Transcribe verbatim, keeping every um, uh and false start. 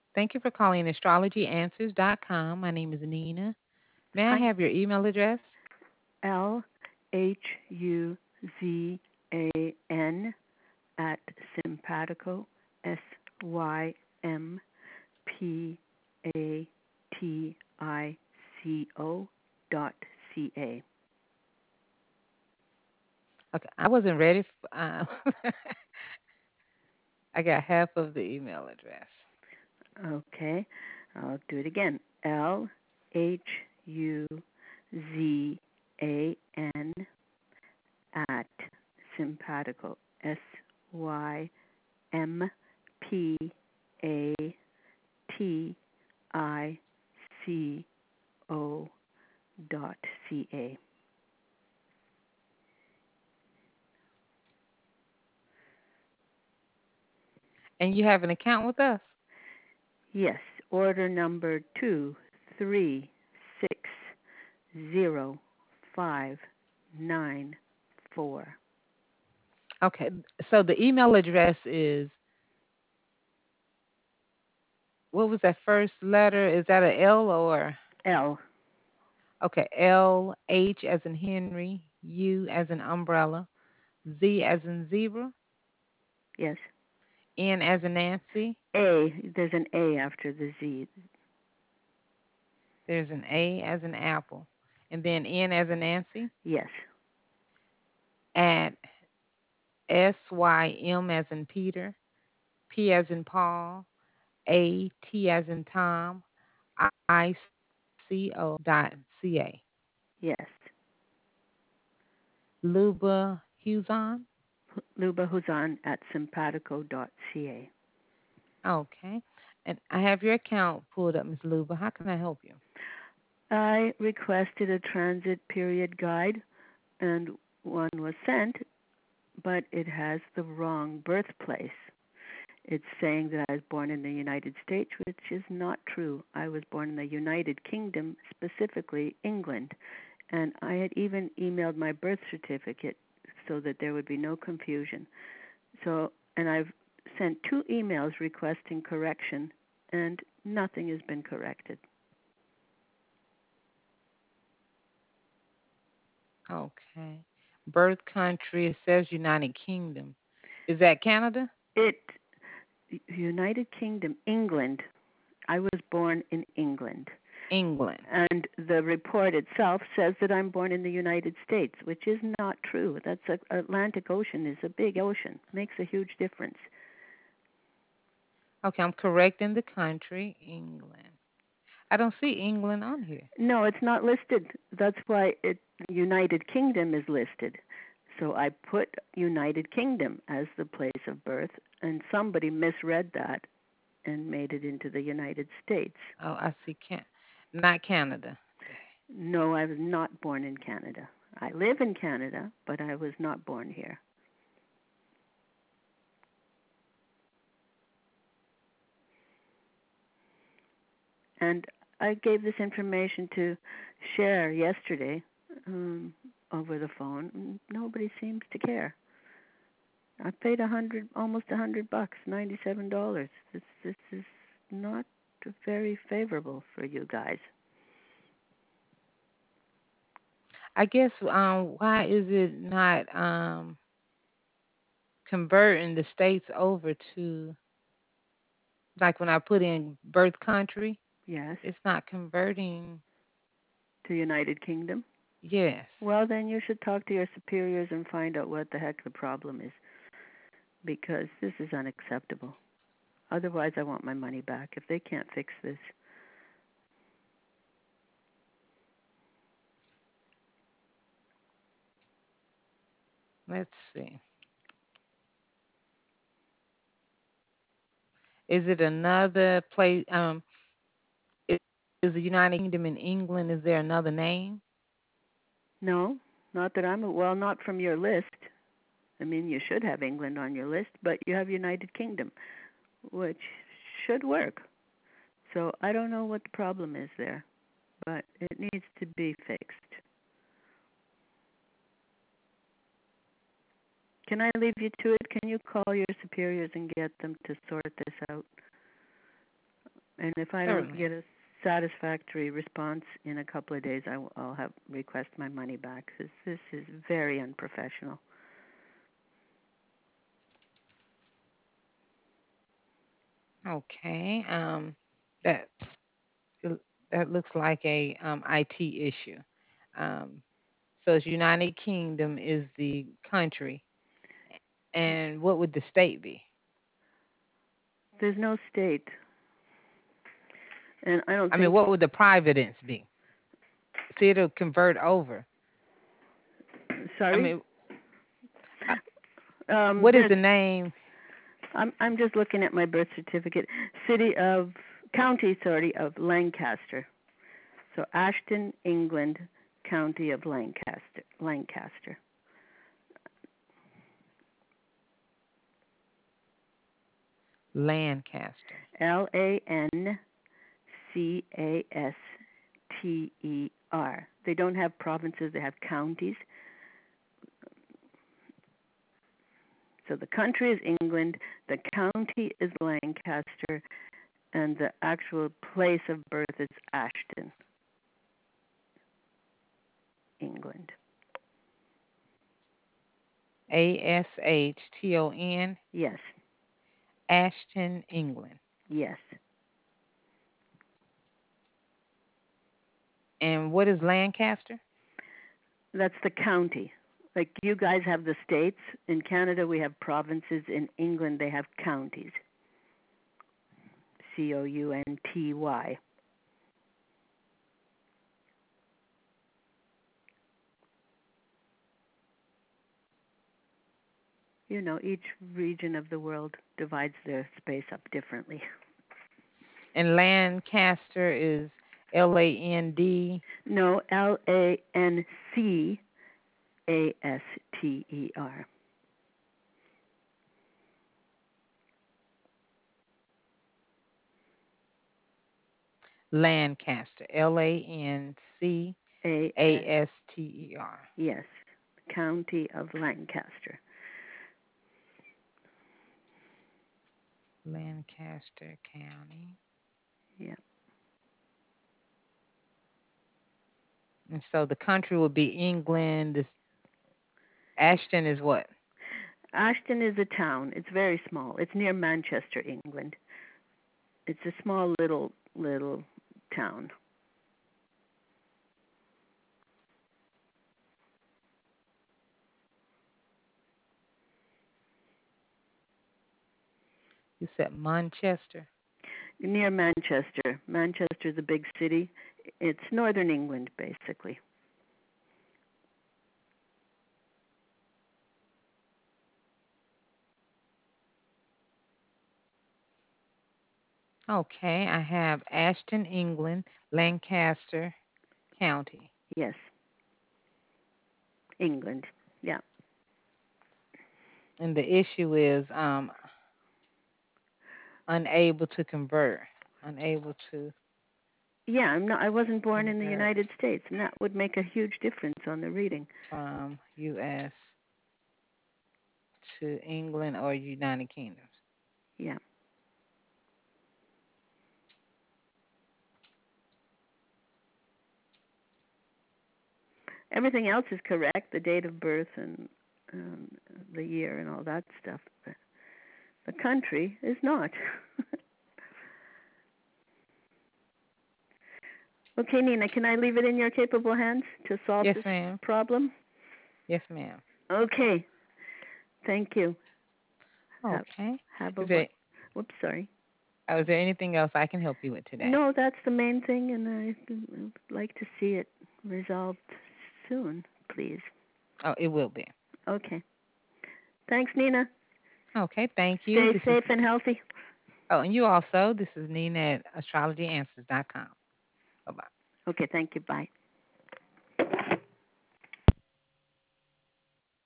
Thank you for calling astrology answers dot com. My name is Nina. May I Hi. have your email address? L H U Z A N at Sympatico, S Y M P A T I C O dot C A. Okay, I wasn't ready. For, uh, I got half of the email address. Okay, I'll do it again. L H U Z A N at Sympatico, S Y M P A T I C O dot C A. And you have an account with us? Yes, order number two three six zero five nine four. Okay, so the email address is, what was that first letter? Is that a L or? L. Okay, L, H as in Henry, U as in umbrella, Z as in zebra, Yes. N as in Nancy. A. There's an A after the Z. There's an A as in apple, and then N as in Nancy, Yes. at S Y M as in Peter, P as in Paul, A T as in Tom, I C O dot C A. Yes. Luba Huzon. Luba Huzan at Sympatico dot C A. Okay. And I have your account pulled up, Miss Luba. How can I help you? I requested a transit period guide, and one was sent, but it has the wrong birthplace. It's saying that I was born in the United States, which is not true. I was born in the United Kingdom, specifically England. And I had even emailed my birth certificate so that there would be no confusion. So, and I've sent two emails requesting correction, and nothing has been corrected. Okay. Birth country, it says United Kingdom. Is that Canada? It, United Kingdom, England. I was born in England. England. And the report itself says that I'm born in the United States, which is not true. That's a, Atlantic Ocean is a big ocean. Makes a huge difference. Okay, I'm correcting the country, England. I don't see England on here. No, it's not listed. That's why it United Kingdom is listed. So I put United Kingdom as the place of birth, and somebody misread that and made it into the United States. Oh, I see can not Canada. No, I was not born in Canada. I live in Canada, but I was not born here. And I gave this information to share yesterday um, over the phone. And nobody seems to care. I paid a hundred, almost a hundred bucks, ninety-seven dollars. This this is not very favorable for you guys. I guess um why is it not um converting the states over to, like when I put in birth country, Yes, it's not converting. to United Kingdom. Yes. Well, then you should talk to your superiors and find out what the heck the problem is, because this is unacceptable. Otherwise, I want my money back if they can't fix this. Let's see. Is it another place? Um, is, is the United Kingdom in England? Is there another name? No, not that I'm well, not from your list. I mean, you should have England on your list, but you have United Kingdom, which should work. So I don't know what the problem is there, but it needs to be fixed. Can I leave you to it? Can you call your superiors and get them to sort this out? And if I don't Certainly. get a satisfactory response in a couple of days, I will, I'll have request my money back because this is very unprofessional. Okay. Um, that that looks like a um, I T issue. Um, so it's United Kingdom is the country, and what would the state be? There's no state, and I don't I mean, think. what would the providence be? See, it'll convert over. I Sorry. mean, uh, Um, what is there's. the name? I'm I'm just looking at my birth certificate. City of County, sorry, of Lancaster. So Ashton, England, County of Lancaster. Lancaster. Lancaster. L A N C A S T E R. They don't have provinces, they have counties. So the country is England, the county is Lancaster, and the actual place of birth is Ashton, England. A S H T O N, Yes, Ashton, England. yes. And what is Lancaster? That's the county. Like you guys have the states. In Canada, we have provinces. In England, they have counties. C O U N T Y. You know, each region of the world divides their space up differently. And Lancaster is L A N D. No, L A N C A S T E R. Lancaster. L A N C A A S, S T E R. yes, County of Lancaster. Lancaster County. Yeah. And so the country would be England. This Ashton is what? Ashton is a town. It's very small. It's near Manchester, England. It's a small little little town. You said Manchester. Near Manchester. Manchester is a big city. It's northern England, basically. Okay, I have Ashton, England, Lancaster County. Yes, England. Yeah. And the issue is um unable to convert. Unable to Yeah, I'm not I wasn't born in the convert United States, and that would make a huge difference on the reading. from U S to England or United Kingdom. Yeah. Everything else is correct, the date of birth and um, the year and all that stuff. But the country is not. Okay, Nina, can I leave it in your capable hands to solve Yes, this ma'am. problem? Yes, ma'am. Okay. Thank you. Have Okay. have a Is one. there Whoops, sorry. oh, is there anything else I can help you with today? No, that's the main thing, and I would like to see it resolved soon, please. Oh, it will be. Okay. Thanks, Nina. Okay, thank you. Stay This is safe and healthy. oh, and you also. This is Nina at astrology answers dot com. Bye bye. Okay, thank you. Bye.